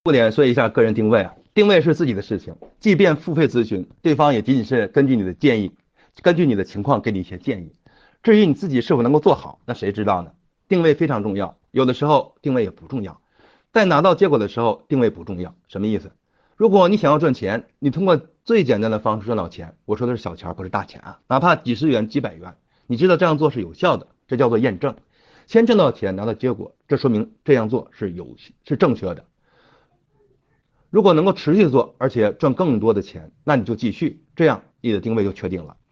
重点说一下个人定位啊，定位是自己的事情，即便付费咨询，对方也仅仅是根据你的建议，根据你的情况给你一些建议。至于你自己是否能够做好，那谁知道呢？定位非常重要，有的时候定位也不重要。在拿到结果的时候，定位不重要，什么意思？如果你想要赚钱，你通过最简单的方式赚到钱，我说的是小钱，不是大钱啊，哪怕几十元、几百元，你知道这样做是有效的，这叫做验证。先挣到钱，拿到结果，这说明这样做是正确的。如果能够持续做，而且赚更多的钱，那你就继续，这样你的定位就确定了。